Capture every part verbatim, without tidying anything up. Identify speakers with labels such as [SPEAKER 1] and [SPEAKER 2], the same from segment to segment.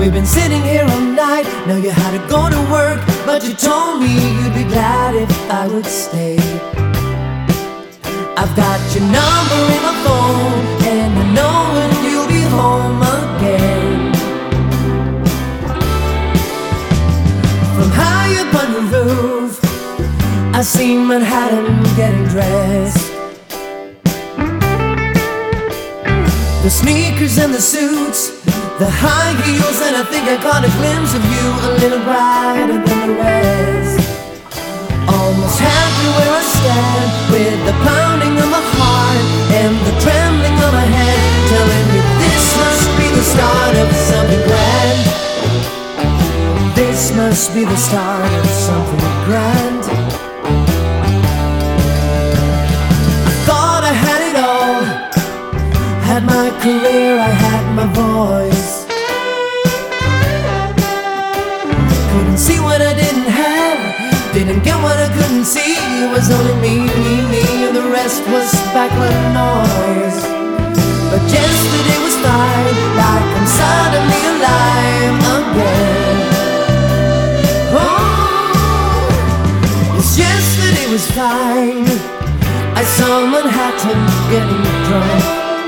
[SPEAKER 1] We've been sitting here all night. Now you had to go to work, but you told me you'd be glad if I would stay. I've got your number in my phone, and I know when you'll be home again. From high up on the roof, I see Manhattan getting dressed. The sneakers and the suits, the high heels, and I think I caught a glimpse of you a little brighter than the rest. Almost happy where I stand, with the pounding of my heart and the trembling of my hand, telling me this must be the start of something grand. This must be the start of something grand. I thought I had it all, had my career, I had my voice. Couldn't see what I didn't have, didn't get what I couldn't see. It was only me, me, me, and the rest was background noise. But yesterday was fine, like I'm suddenly alive again. Oh, yes, yesterday was fine. I saw Manhattan getting drunk.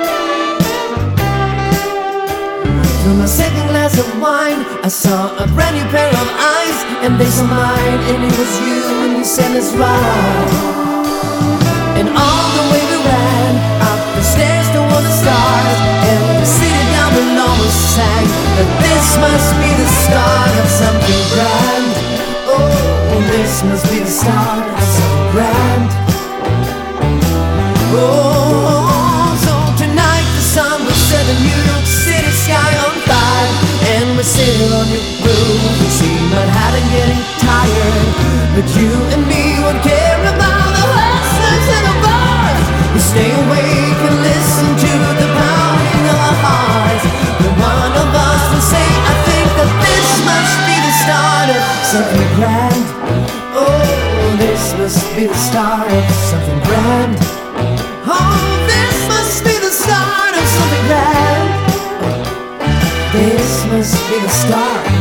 [SPEAKER 1] Through my second glass of wine, I saw a brand new pair of eyes, and they saw mine, and it was you, and you said let's ride. And all the way we ran, up the stairs toward the stars, and the city down below us sang that this must be the start of something grand. Oh, this must be the start of something grand. Oh, so tonight the sun will set a New York City sky on fire, and we're sitting on your roof. We see Manhattan getting tired, but you and me won't care about the hustlers and the bars. We stay awake and listen to the pounding of our hearts. Then one of us will say, I think that this must be the start of something grand. Oh, this must be the start of something grand. Oh, this must be the start of something grand. This must be the start